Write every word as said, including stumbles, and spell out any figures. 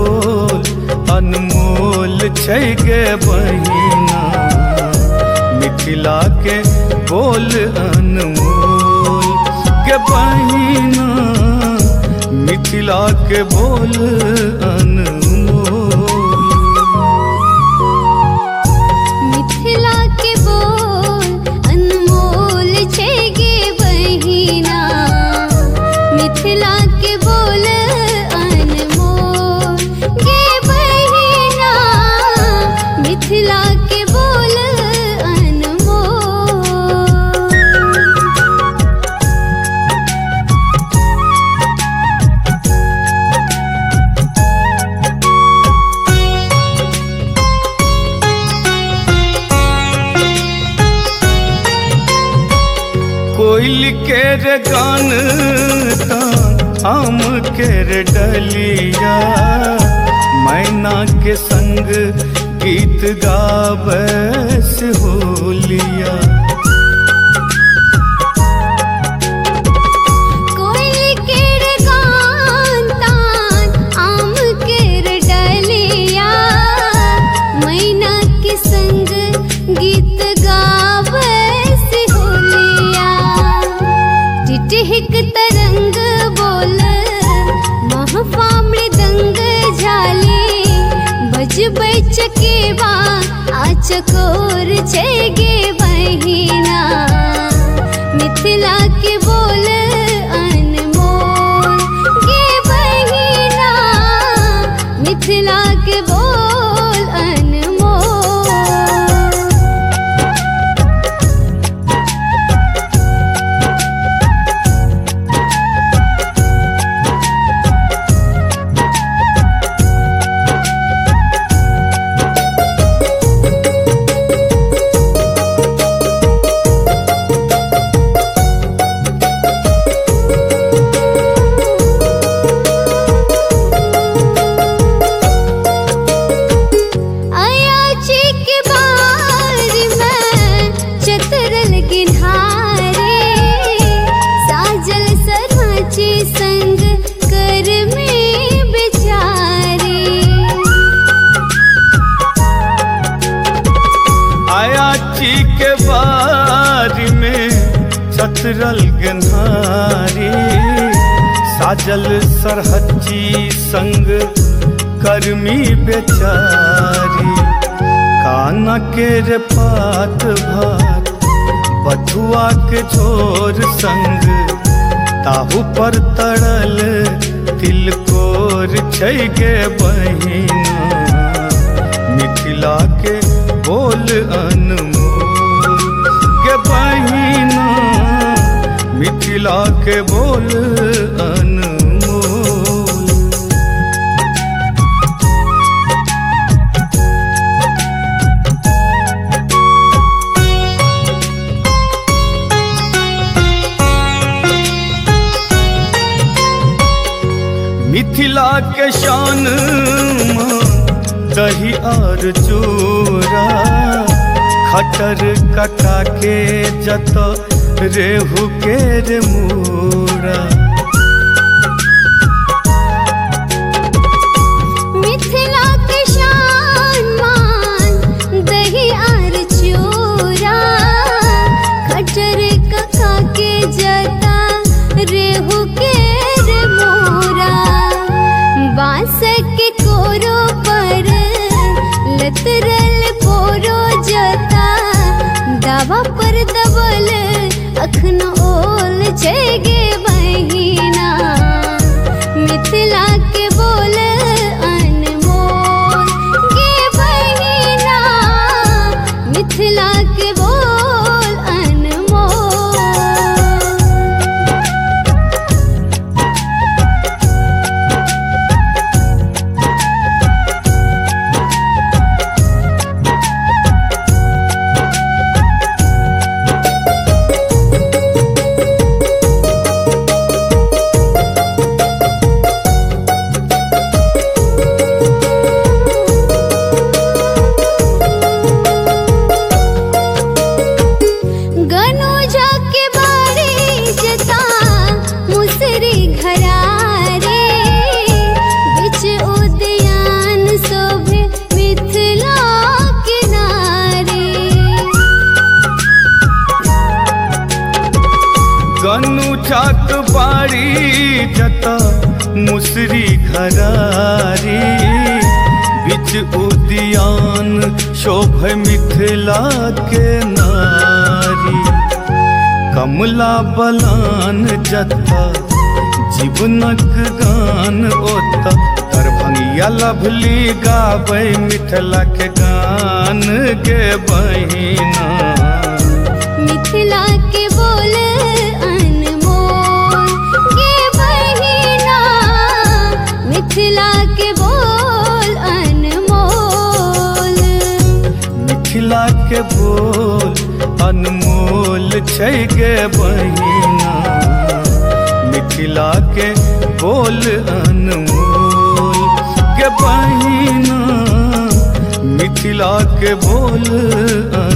बोल अनमोल छै गे बहिना, मिथिला के बोल अनमोल गे बहिना, मिथिला के बोल अनमोल। मिथिला के बोल अनमोल छै गे बहिना, मिथिला के बोल अनमोल गे बहिना, मिथिला के बोल अनमोल। कोयल केर गान तान आम केर डलिया, मैना के संग गीत गावस होलिया। कोयल केर गान तान आम केर डलिया, मैना के संग गीत गावस होलिया। टिटहिक तरंग बोल महफा मृदंग झाली, बजबै चकेवा आ चकोर छै गे बहिना, मिथिला के बोल अनमोल गे बहिना, मिथिला के बोल अनमोल। अयाची के बार में चतरल गिन्हारे, साजल सरहाची संग कर में बेचारे। अयाची के बारी में चतरल गन्हारी, साजल सरहच्ची संग कर्मी बेचारी। काना केर पात भात बथुआ के छोर संग, ताहू पर तड़ल तिलकोर छै गे बहिना, मिथिला के बोल अनमोल गे बहिना, मिथिला के बोल अनमोल। मिथिला के शान मां दही और चूरा, खटर कटा के जत रेहू केर मूरा। मिथिला के शान मान दही और चूरा, खटर कका के जता रेहू केर मोरा। बांस के कोरो पर लतरल पोरो जता, दावा पर दबल अखन ओल छै गे बहिना, मिथिला के बोल अनमोल गे बहिना, मिथिला के बोल अनमोल। बारी जता मुसरी घरारी बिच उद्यान शोभ मिथिला के नारी कमला बलान जता जीवनक गान ओता दरभंगिया लभली गाबै मिथिला के गान गे बहिना मिथिला के बोल अनमोल गे बहिना मिथिला के बोल अनमोल मिथिला के बोल अनमोल छै गे बहिना मिथिला के बोल अनमोल गे बहिना मिथिला के बोल